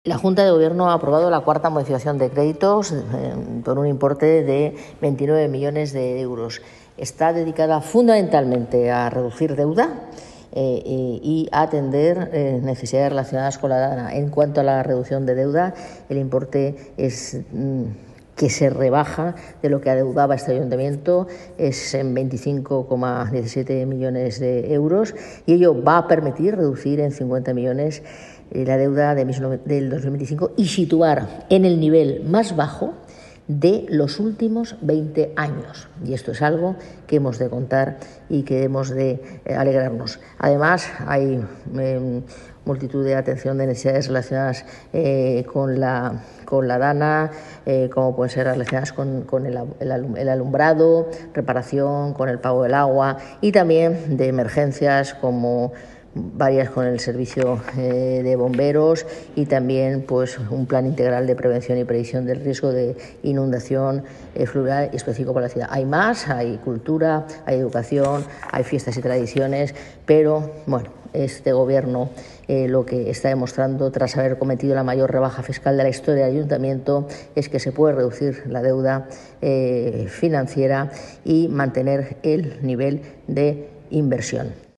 La Junta de Gobierno ha aprobado la cuarta modificación de créditos por un importe de 29 millones de euros. Está dedicada fundamentalmente a reducir deuda y a atender necesidades relacionadas con la DANA. En cuanto a la reducción de deuda, el importe es que se rebaja de lo que adeudaba este ayuntamiento, es en 25,17 millones de euros, y ello va a permitir reducir en 50 millones la deuda del 2025 y situar en el nivel más bajo de los últimos 20 años. Y esto es algo que hemos de contar y que hemos de alegrarnos. Además, hay multitud de atención de necesidades relacionadas con la DANA, como pueden ser relacionadas con el alumbrado, reparación, con el pago del agua, y también de emergencias como varias con el servicio de bomberos, y también pues un plan integral de prevención y previsión del riesgo de inundación fluvial específico para la ciudad. Hay más, hay cultura, hay educación, hay fiestas y tradiciones, pero bueno, este gobierno lo que está demostrando, tras haber cometido la mayor rebaja fiscal de la historia del ayuntamiento, es que se puede reducir la deuda financiera y mantener el nivel de inversión.